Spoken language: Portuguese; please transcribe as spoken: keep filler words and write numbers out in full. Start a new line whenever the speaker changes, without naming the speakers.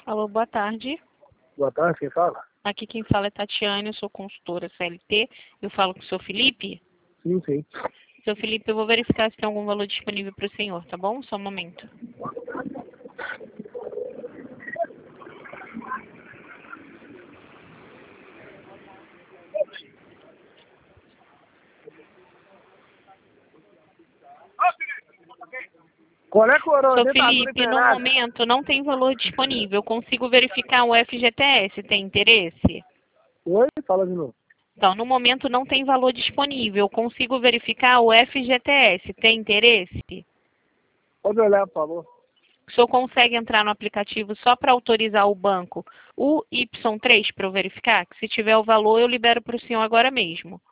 Alô, boa tarde.
Boa tarde, quem fala?
Aqui quem fala é Tatiane, eu sou consultora C L T. Eu falo com o seu Felipe.
Sim, sim.
Seu Felipe, eu vou verificar se tem algum valor disponível para o senhor, tá bom? Só um momento.
Qual é a coroa?
Seu
Dentadura
Felipe, no
empenhada?
momento não tem valor disponível. Eu consigo verificar o F G T S. Tem interesse?
Oi? Fala de novo.
Então, no momento não tem valor disponível. Eu consigo verificar o F G T S. Tem interesse?
Pode olhar, por favor.
O senhor consegue entrar no aplicativo só para autorizar o banco o Y três para eu verificar? Que se tiver o valor, eu libero para o senhor agora mesmo.